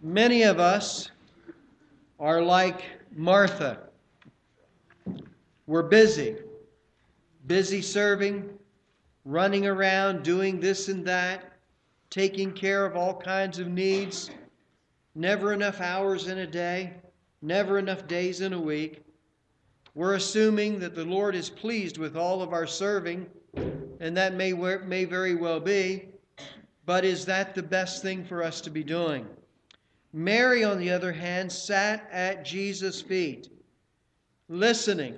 Many of us are like Martha. We're busy serving, running around, doing this and that, taking care of all kinds of needs, never enough hours in a day, never enough days in a week. We're assuming that the Lord is pleased with all of our serving, and that may very well be, but is that the best thing for us to be doing? Mary, on the other hand, sat at Jesus' feet, listening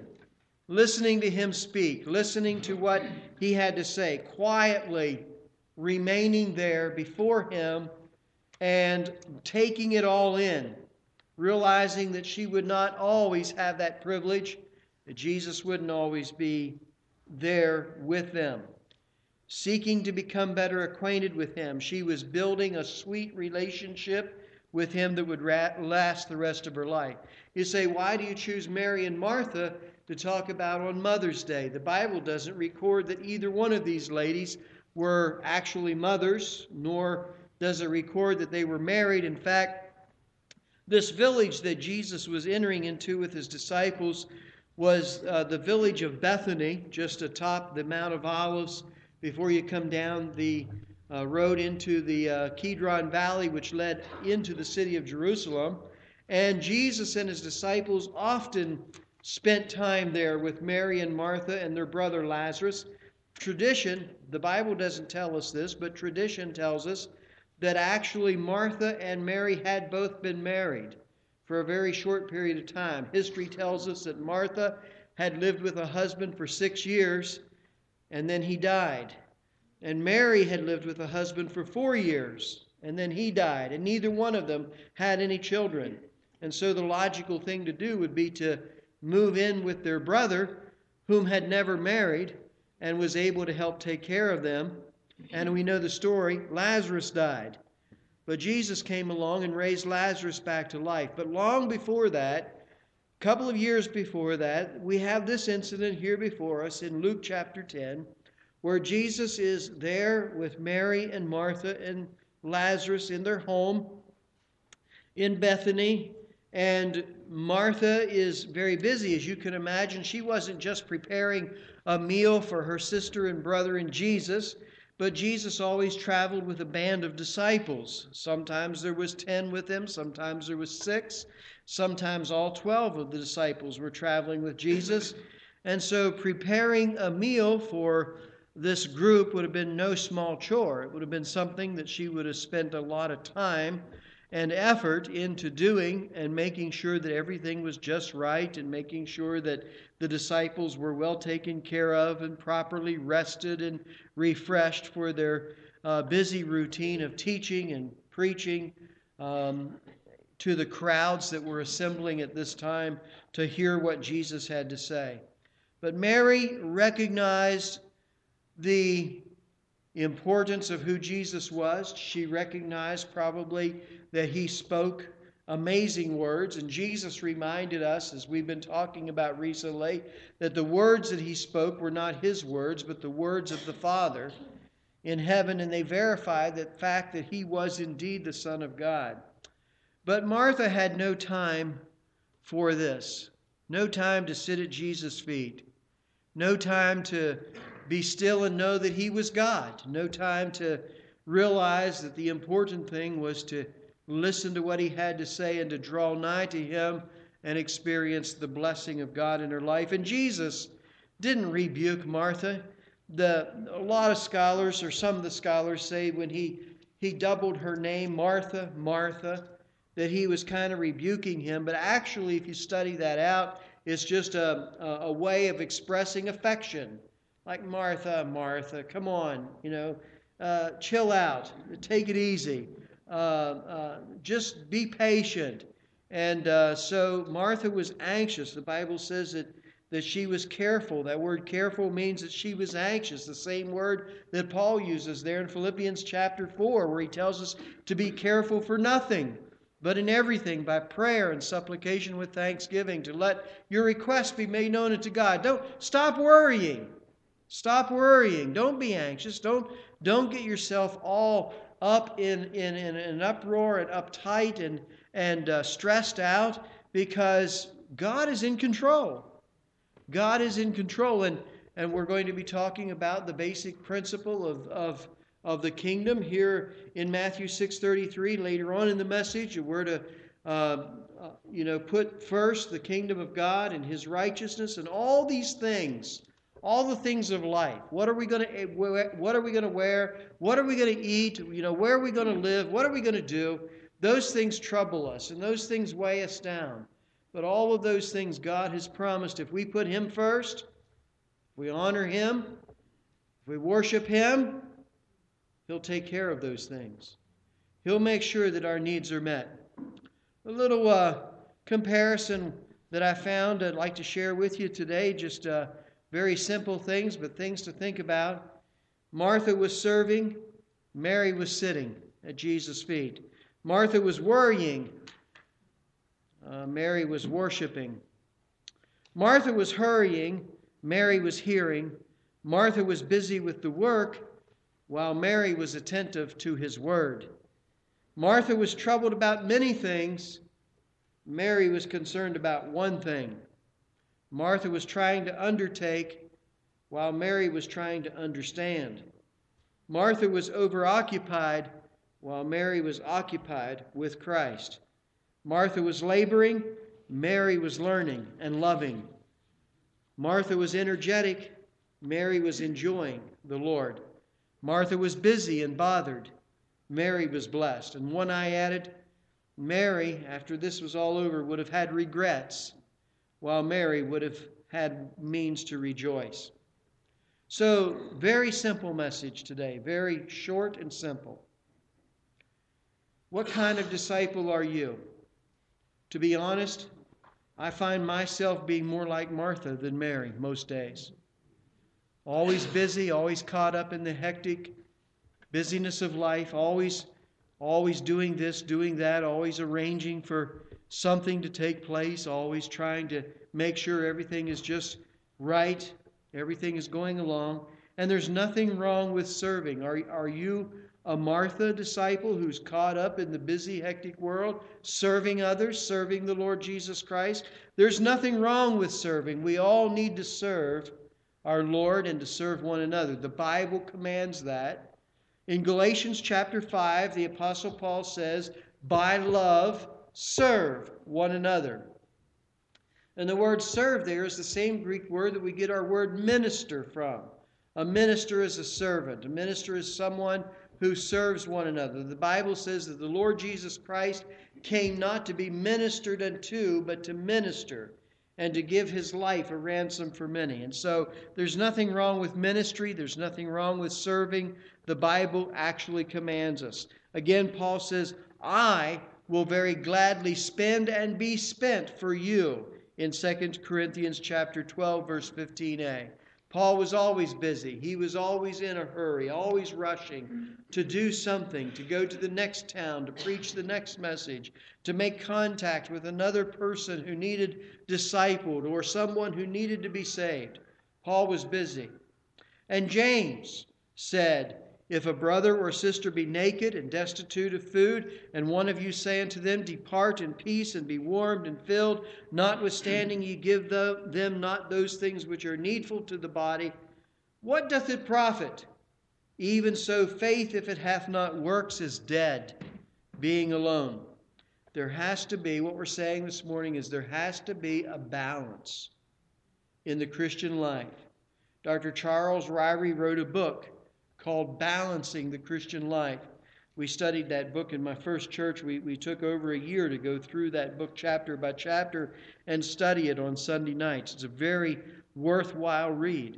to him speak, listening to what he had to say, quietly remaining there before him and taking it all in, realizing that she would not always have that privilege, that Jesus wouldn't always be there with them. Seeking to become better acquainted with him, she was building a sweet relationship with him that would last the rest of her life. You say, why do you choose Mary and Martha to talk about on Mother's Day? The Bible doesn't record that either one of these ladies were actually mothers, nor does it record that they were married. In fact, this village that Jesus was entering into with his disciples was the village of Bethany, just atop the Mount of Olives before you come down the road into the Kidron Valley, which led into the city of Jerusalem. And Jesus and his disciples often spent time there with Mary and Martha and their brother Lazarus. Tradition, the Bible doesn't tell us this, but tradition tells us that actually Martha and Mary had both been married for a very short period of time. History tells us that Martha had lived with a husband for 6 years, and then he died. And Mary had lived with a husband for 4 years, and then he died. And neither one of them had any children. And so the logical thing to do would be to move in with their brother, whom had never married, and was able to help take care of them. And we know the story. Lazarus died. But Jesus came along and raised Lazarus back to life. But long before that, a couple of years before that, we have this incident here before us in Luke chapter 10, where Jesus is there with Mary and Martha and Lazarus in their home in Bethany. And Martha is very busy, as you can imagine. She wasn't just preparing a meal for her sister and brother and Jesus, but Jesus always traveled with a band of disciples. Sometimes there was 10 with him, sometimes there was 6, sometimes all 12 of the disciples were traveling with Jesus. And so preparing a meal for this group would have been no small chore. It would have been something that she would have spent a lot of time and effort into doing and making sure that everything was just right and making sure that the disciples were well taken care of and properly rested and refreshed for their busy routine of teaching and preaching to the crowds that were assembling at this time to hear what Jesus had to say. But Mary recognized the importance of who Jesus was. She recognized probably that he spoke amazing words, and Jesus reminded us, as we've been talking about recently, that the words that he spoke were not his words, but the words of the Father in heaven, and they verified the fact that he was indeed the Son of God. But Martha had no time for this, no time to sit at Jesus' feet, no time to be still and know that he was God. No time to realize that the important thing was to listen to what he had to say and to draw nigh to him and experience the blessing of God in her life. And Jesus didn't rebuke Martha. A lot of scholars, or some of the scholars, say when he doubled her name, Martha, Martha, that he was kind of rebuking him. But actually, if you study that out, it's just a way of expressing affection. Like, Martha, Martha, come on, chill out, take it easy, just be patient. And so Martha was anxious. The Bible says that she was careful. That word careful means that she was anxious, the same word that Paul uses there in Philippians chapter 4, where he tells us to be careful for nothing, but in everything by prayer and supplication with thanksgiving, to let your requests be made known unto God. Don't stop worrying. Stop worrying. Don't be anxious. Don't get yourself all up in an uproar and uptight and stressed out, because God is in control. God is in control, and we're going to be talking about the basic principle of the kingdom here in Matthew 6:33. Later on in the message, we're to put first the kingdom of God and His righteousness, and all these things, all the things of life. What are we going to wear? What are we going to wear? What are we going to eat? Where are we going to live? What are we going to do? Those things trouble us, and those things weigh us down. But all of those things God has promised, if we put Him first, if we honor Him, if we worship Him, He'll take care of those things. He'll make sure that our needs are met. A little comparison that I found I'd like to share with you today, just very simple things, but things to think about. Martha was serving, Mary was sitting at Jesus' feet. Martha was worrying, Mary was worshiping. Martha was hurrying, Mary was hearing. Martha was busy with the work, while Mary was attentive to His word. Martha was troubled about many things. Mary was concerned about one thing. Martha was trying to undertake, while Mary was trying to understand. Martha was overoccupied, while Mary was occupied with Christ. Martha was laboring, Mary was learning and loving. Martha was energetic, Mary was enjoying the Lord. Martha was busy and bothered, Mary was blessed. And one I added, Mary, after this was all over, would have had regrets, while Mary would have had means to rejoice. So, very simple message today, very short and simple. What kind of disciple are you? To be honest, I find myself being more like Martha than Mary most days. Always busy, always caught up in the hectic busyness of life, always doing this, doing that, always arranging for something to take place, always trying to make sure everything is just right, everything is going along. And there's nothing wrong with serving. Are you a Martha disciple who's caught up in the busy, hectic world, serving others, serving the Lord Jesus Christ? There's nothing wrong with serving. We all need to serve our Lord and to serve one another. The Bible commands that. In Galatians chapter 5, the Apostle Paul says, by love, serve one another. And the word serve there is the same Greek word that we get our word minister from. A minister is a servant. A minister is someone who serves one another. The Bible says that the Lord Jesus Christ came not to be ministered unto, but to minister and to give His life a ransom for many. And so there's nothing wrong with ministry. There's nothing wrong with serving. The Bible actually commands us. Again, Paul says, I will very gladly spend and be spent for you in 2 Corinthians chapter 12, verse 15a. Paul was always busy. He was always in a hurry, always rushing to do something, to go to the next town, to preach the next message, to make contact with another person who needed discipled or someone who needed to be saved. Paul was busy. And James said, if a brother or sister be naked and destitute of food, and one of you say unto them, depart in peace and be warmed and filled, notwithstanding ye give them not those things which are needful to the body, what doth it profit? Even so faith, if it hath not works, is dead, being alone. There has to be, what we're saying this morning is there has to be a balance in the Christian life. Dr. Charles Ryrie wrote a book called Balancing the Christian Life. We studied that book in my first church. We took over a year to go through that book chapter by chapter and study it on Sunday nights. It's a very worthwhile read.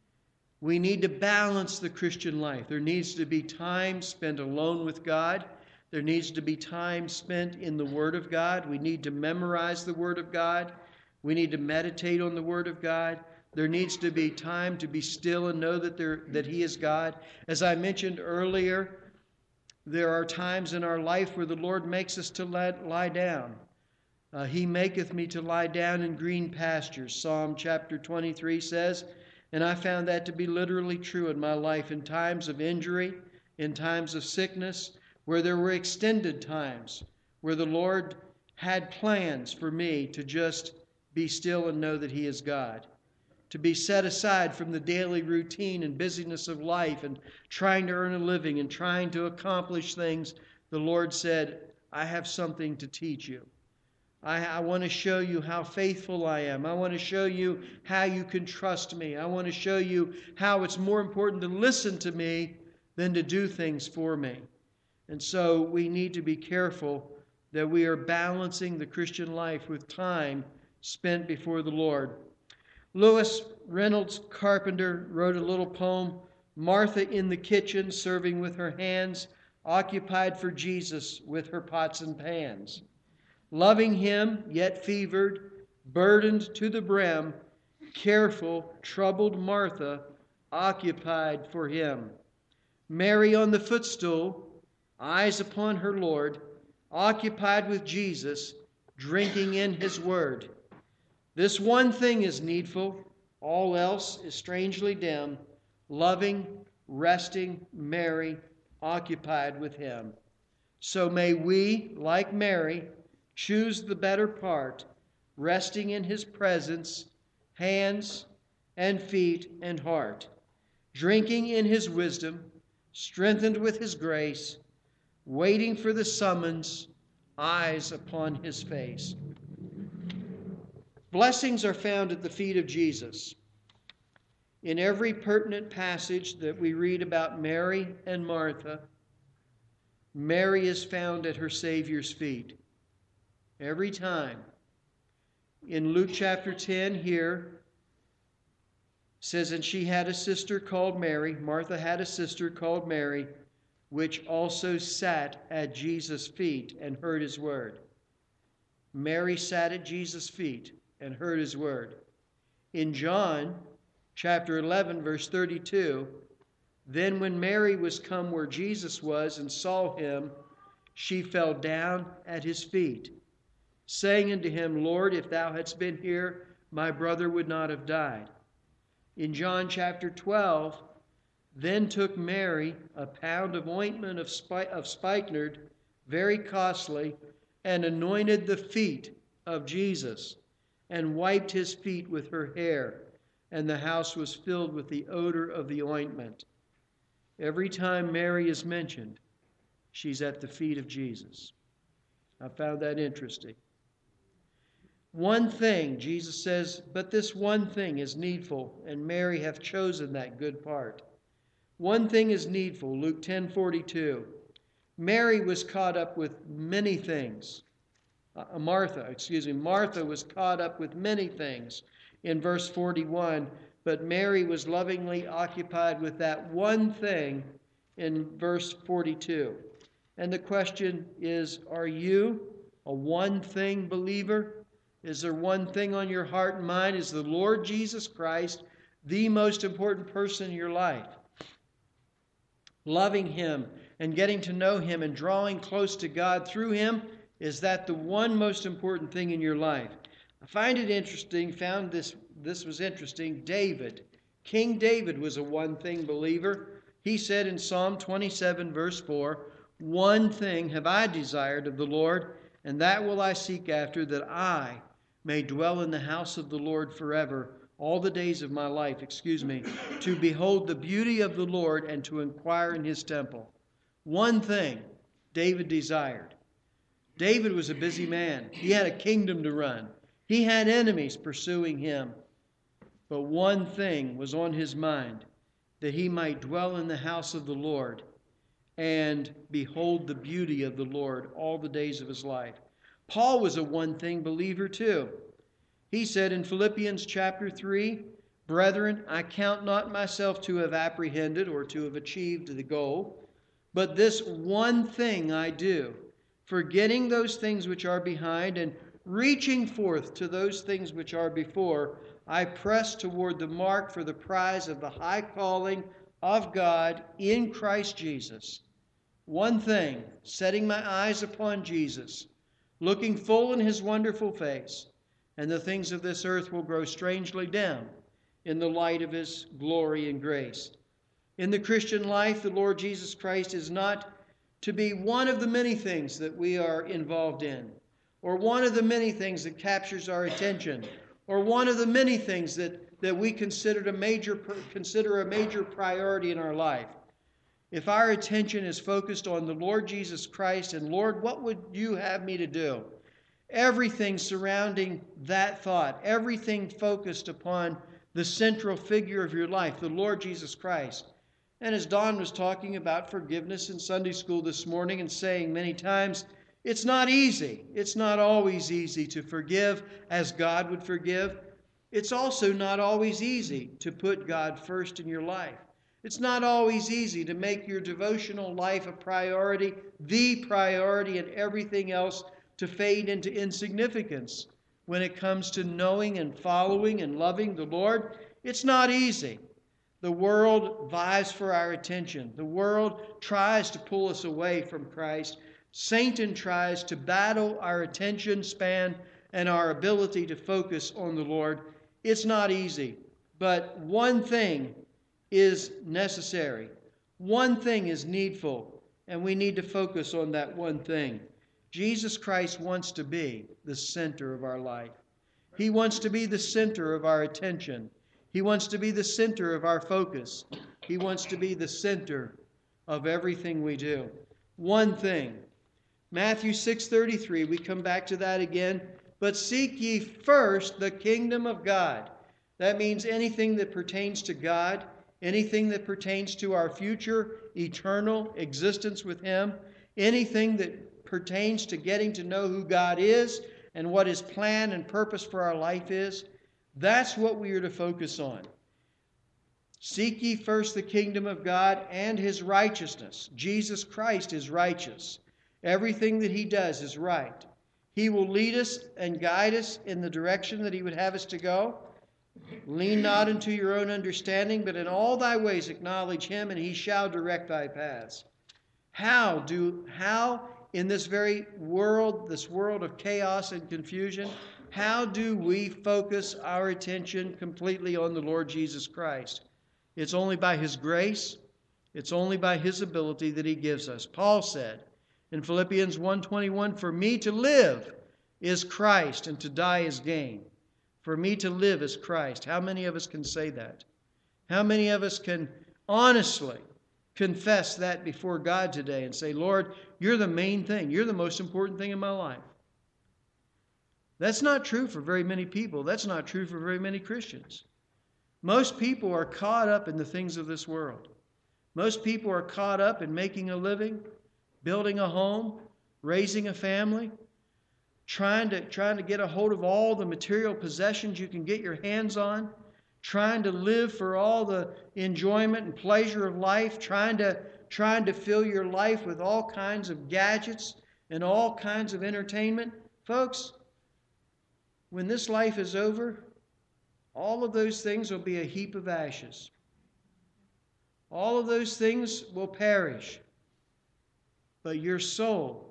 We need to balance the Christian life. There needs to be time spent alone with God. There needs to be time spent in the Word of God. We need to memorize the Word of God. We need to meditate on the Word of God. There needs to be time to be still and know that He is God. As I mentioned earlier, there are times in our life where the Lord makes us to lie down. He maketh me to lie down in green pastures, Psalm chapter 23 says. And I found that to be literally true in my life. In times of injury, in times of sickness, where there were extended times where the Lord had plans for me to just be still and know that He is God, to be set aside from the daily routine and busyness of life and trying to earn a living and trying to accomplish things. The Lord said, I have something to teach you. I want to show you how faithful I am. I want to show you how you can trust me. I want to show you how it's more important to listen to me than to do things for me. And so we need to be careful that we are balancing the Christian life with time spent before the Lord. Lewis Reynolds Carpenter wrote a little poem, Martha in the kitchen, serving with her hands, occupied for Jesus with her pots and pans. Loving Him, yet fevered, burdened to the brim, careful, troubled Martha, occupied for Him. Mary on the footstool, eyes upon her Lord, occupied with Jesus, drinking in His word. This one thing is needful, all else is strangely dim, loving, resting Mary, occupied with Him. So may we, like Mary, choose the better part, resting in His presence, hands and feet and heart, drinking in His wisdom, strengthened with His grace, waiting for the summons, eyes upon His face. Blessings are found at the feet of Jesus. In every pertinent passage that we read about Mary and Martha, Mary is found at her Savior's feet. Every time. In Luke chapter 10 here, says, and she had a sister called Mary, Martha had a sister called Mary, which also sat at Jesus' feet and heard His word. Mary sat at Jesus' feet and heard His word. In John chapter 11, verse 32, then when Mary was come where Jesus was and saw Him, she fell down at His feet, saying unto Him, Lord, if Thou hadst been here, my brother would not have died. In John chapter 12, then took Mary a pound of ointment of spikenard, very costly, and anointed the feet of Jesus, and wiped His feet with her hair, and the house was filled with the odor of the ointment. Every time Mary is mentioned, she's at the feet of Jesus. I found that interesting. One thing, Jesus says, but this one thing is needful, and Mary hath chosen that good part. One thing is needful, Luke 10:42. Mary was caught up with many things. Martha was caught up with many things in verse 41, but Mary was lovingly occupied with that one thing in verse 42. And the question is, are you a one-thing believer? Is there one thing on your heart and mind? Is the Lord Jesus Christ the most important person in your life? Loving Him and getting to know Him and drawing close to God through Him, is that the one most important thing in your life? I find it interesting, found this was interesting. King David was a one-thing believer. He said in Psalm 27, verse 4, one thing have I desired of the Lord, and that will I seek after, that I may dwell in the house of the Lord forever, all the days of my life, to behold the beauty of the Lord and to inquire in His temple. One thing David desired. David was a busy man. He had a kingdom to run. He had enemies pursuing him. But one thing was on his mind, that he might dwell in the house of the Lord and behold the beauty of the Lord all the days of his life. Paul was a one-thing believer too. He said in Philippians chapter 3, brethren, I count not myself to have apprehended or to have achieved the goal, but this one thing I do, forgetting those things which are behind and reaching forth to those things which are before, I press toward the mark for the prize of the high calling of God in Christ Jesus. One thing, setting my eyes upon Jesus, looking full in His wonderful face, and the things of this earth will grow strangely dim in the light of His glory and grace. In the Christian life, the Lord Jesus Christ is not to be one of the many things that we are involved in, or one of the many things that captures our attention, or one of the many things that we consider a major priority in our life. If our attention is focused on the Lord Jesus Christ and, Lord, what would you have me to do? Everything surrounding that thought, everything focused upon the central figure of your life, the Lord Jesus Christ. And as Don was talking about forgiveness in Sunday school this morning and saying many times, it's not easy. It's not always easy to forgive as God would forgive. It's also not always easy to put God first in your life. It's not always easy to make your devotional life a priority, the priority, and everything else to fade into insignificance. When it comes to knowing and following and loving the Lord, it's not easy. The world vies for our attention. The world tries to pull us away from Christ. Satan tries to battle our attention span and our ability to focus on the Lord. It's not easy, but one thing is necessary. One thing is needful, and we need to focus on that one thing. Jesus Christ wants to be the center of our life. He wants to be the center of our attention. He wants to be the center of our focus. He wants to be the center of everything we do. One thing. Matthew 6:33, we come back to that again. But seek ye first the kingdom of God. That means anything that pertains to God, anything that pertains to our future, eternal existence with Him, anything that pertains to getting to know who God is and what His plan and purpose for our life is, that's what we are to focus on. Seek ye first the kingdom of God and His righteousness. Jesus Christ is righteous. Everything that He does is right. He will lead us and guide us in the direction that He would have us to go. Lean not into your own understanding, but in all thy ways acknowledge Him, and He shall direct thy paths. How in this very world, this world of chaos and confusion, how do we focus our attention completely on the Lord Jesus Christ? It's only by His grace. It's only by His ability that He gives us. Paul said in Philippians 1:21, "For me to live is Christ, and to die is gain." For me to live is Christ. How many of us can say that? How many of us can honestly confess that before God today and say, Lord, you're the main thing. You're the most important thing in my life. That's not true for very many people. That's not true for very many Christians. Most people are caught up in the things of this world. Most people are caught up in making a living, building a home, raising a family, trying to get a hold of all the material possessions you can get your hands on, trying to live for all the enjoyment and pleasure of life, trying to fill your life with all kinds of gadgets and all kinds of entertainment. Folks, when this life is over, all of those things will be a heap of ashes. All of those things will perish. But your soul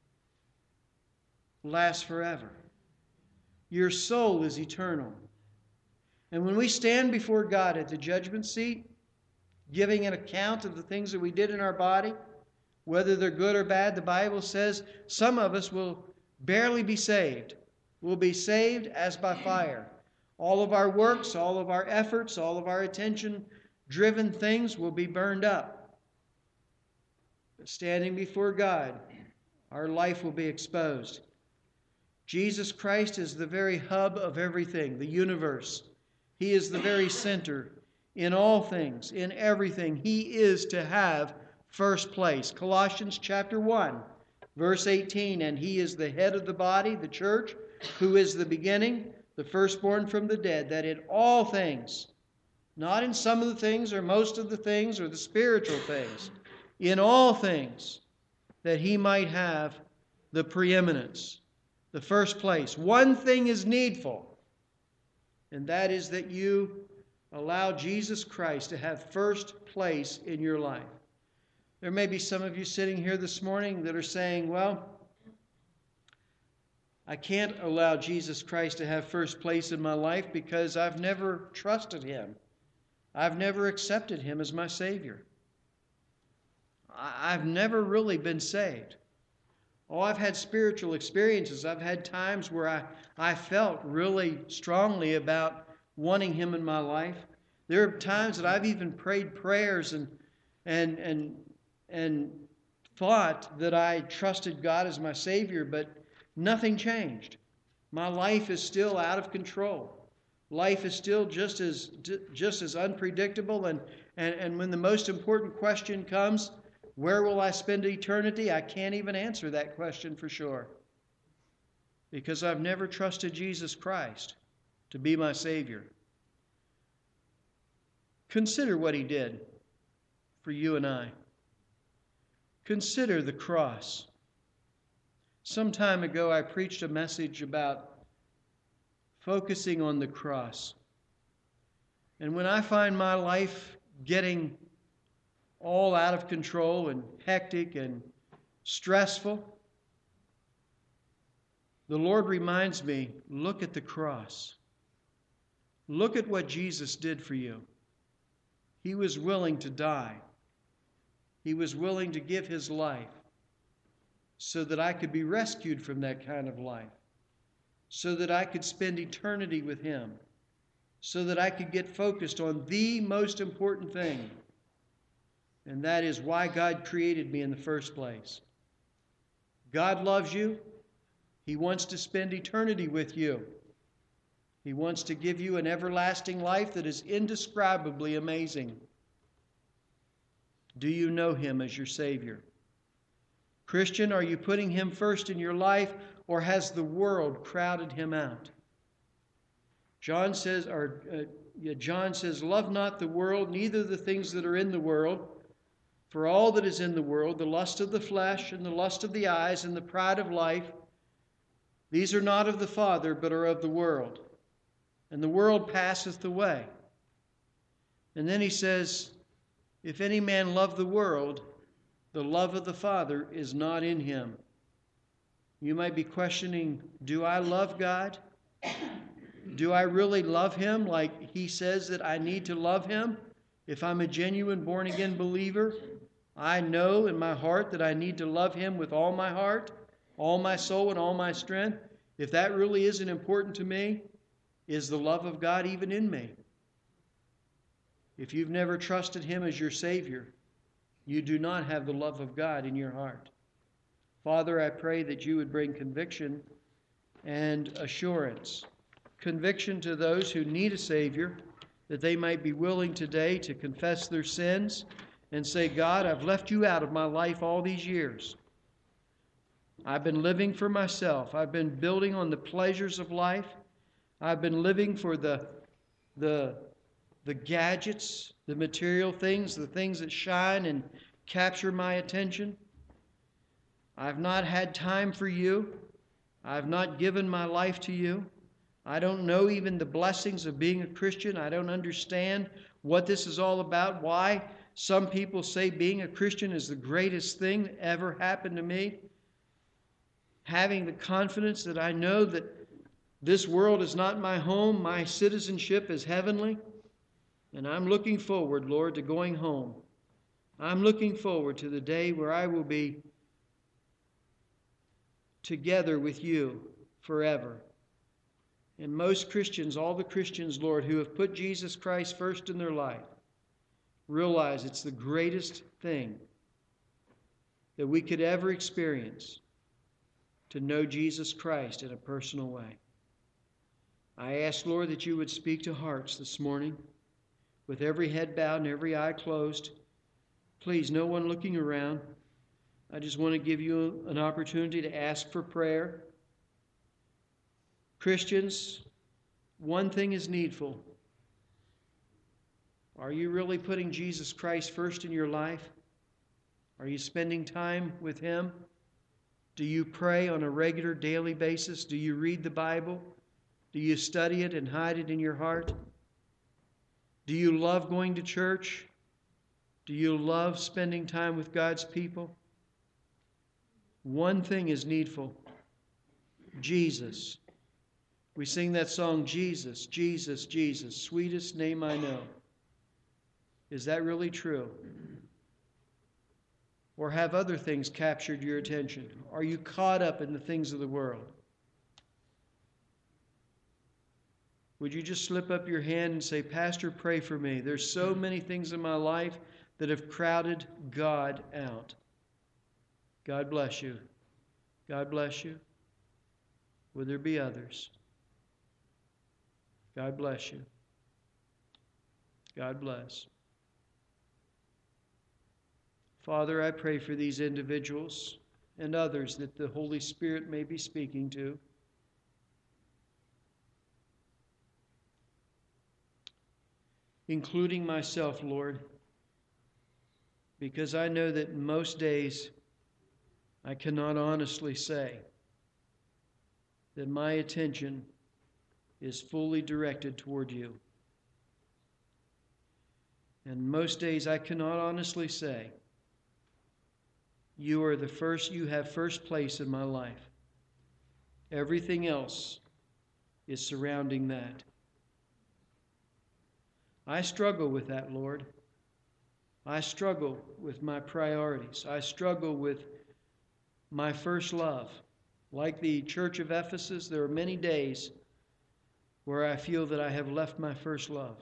lasts forever. Your soul is eternal. And when we stand before God at the judgment seat, giving an account of the things that we did in our body, whether they're good or bad, the Bible says some of us will barely be saved. We'll be saved as by fire. All of our works, all of our efforts, all of our attention-driven things will be burned up. But standing before God, our life will be exposed. Jesus Christ is the very hub of everything, the universe. He is the very center in all things, in everything. He is to have first place. Colossians chapter 1, verse 18, and He is the head of the body, the church, who is the beginning, the firstborn from the dead, that in all things, not in some of the things or most of the things or the spiritual things, in all things, that He might have the preeminence, the first place. One thing is needful, and that is that you allow Jesus Christ to have first place in your life. There may be some of you sitting here this morning that are saying, well, I can't allow Jesus Christ to have first place in my life because I've never trusted Him. I've never accepted Him as my Savior. I've never really been saved. Oh, I've had spiritual experiences. I've had times where I felt really strongly about wanting Him in my life. There are times that I've even prayed prayers and thought that I trusted God as my Savior, but nothing changed. My life is still out of control. Life is still just as unpredictable. And when the most important question comes, where will I spend eternity? I can't even answer that question for sure, because I've never trusted Jesus Christ to be my Savior. Consider what He did for you and I. Consider the cross. Some time ago, I preached a message about focusing on the cross. And when I find my life getting all out of control and hectic and stressful, the Lord reminds me, look at the cross. Look at what Jesus did for you. He was willing to die. He was willing to give His life so that I could be rescued from that kind of life, so that I could spend eternity with Him, so that I could get focused on the most important thing, and that is why God created me in the first place. God loves you. He wants to spend eternity with you. He wants to give you an everlasting life that is indescribably amazing. Do you know Him as your Savior? Christian, are you putting Him first in your life, or has the world crowded Him out? John says, love not the world, neither the things that are in the world. For all that is in the world, the lust of the flesh and the lust of the eyes and the pride of life, these are not of the Father, but are of the world. And the world passeth away. And then he says, if any man love the world, the love of the Father is not in him. You might be questioning, do I love God? Do I really love Him like He says that I need to love Him? If I'm a genuine born-again believer, I know in my heart that I need to love Him with all my heart, all my soul, and all my strength. If that really isn't important to me, is the love of God even in me? If you've never trusted Him as your Savior, you do not have the love of God in your heart. Father, I pray that you would bring conviction and assurance. Conviction to those who need a Savior, that they might be willing today to confess their sins and say, God, I've left you out of my life all these years. I've been living for myself. I've been building on the pleasures of life. I've been living for the gadgets, the material things, the things that shine and capture my attention. I've not had time for you. I've not given my life to you. I don't know even the blessings of being a Christian. I don't understand what this is all about, why some people say being a Christian is the greatest thing that ever happened to me. Having the confidence that I know that this world is not my home, my citizenship is heavenly, and I'm looking forward, Lord, to going home. I'm looking forward to the day where I will be together with you forever. And most Christians, all the Christians, Lord, who have put Jesus Christ first in their life, realize it's the greatest thing that we could ever experience, to know Jesus Christ in a personal way. I ask, Lord, that you would speak to hearts this morning, with every head bowed and every eye closed. Please, no one looking around. I just want to give you an opportunity to ask for prayer. Christians, one thing is needful. Are you really putting Jesus Christ first in your life? Are you spending time with Him? Do you pray on a regular daily basis? Do you read the Bible? Do you study it and hide it in your heart? Do you love going to church? Do you love spending time with God's people? One thing is needful. Jesus. We sing that song, Jesus, Jesus, Jesus, sweetest name I know. Is that really true? Or have other things captured your attention? Are you caught up in the things of the world? Would you just slip up your hand and say, Pastor, pray for me. There's so many things in my life that have crowded God out. God bless you. God bless you. Would there be others? God bless you. God bless. Father, I pray for these individuals and others that the Holy Spirit may be speaking to. Including myself, Lord, because I know that most days I cannot honestly say that my attention is fully directed toward you. And most days I cannot honestly say you have first place in my life. Everything else is surrounding that. I struggle with that, Lord. I struggle with my priorities. I struggle with my first love. Like the church of Ephesus, there are many days where I feel that I have left my first love.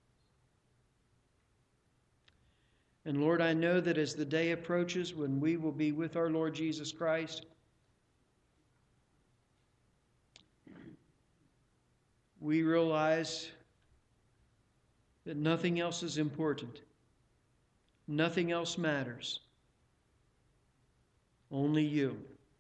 And Lord, I know that as the day approaches when we will be with our Lord Jesus Christ, we realize that nothing else is important. Nothing else matters. Only you.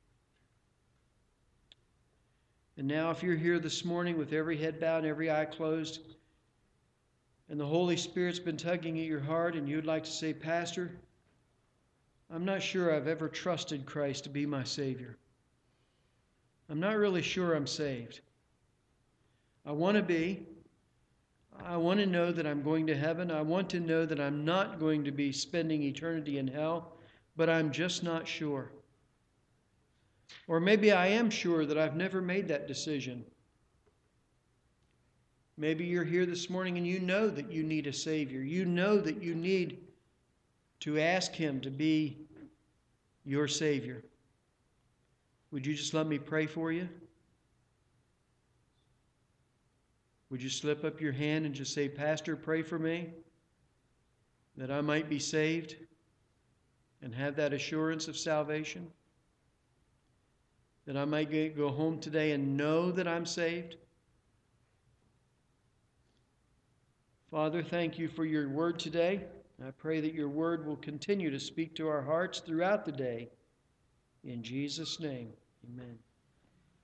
And now if you're here this morning with every head bowed and every eye closed, and the Holy Spirit's been tugging at your heart and you'd like to say, Pastor, I'm not sure I've ever trusted Christ to be my Savior. I'm not really sure I'm saved. I want to be. I want to know that I'm going to heaven. I want to know that I'm not going to be spending eternity in hell, but I'm just not sure. Or maybe I am sure that I've never made that decision. Maybe you're here this morning and you know that you need a Savior. You know that you need to ask Him to be your Savior. Would you just let me pray for you? Would you slip up your hand and just say, Pastor, pray for me that I might be saved and have that assurance of salvation? That I might go home today and know that I'm saved? Father, thank you for your word today. I pray that your word will continue to speak to our hearts throughout the day. In Jesus' name, amen.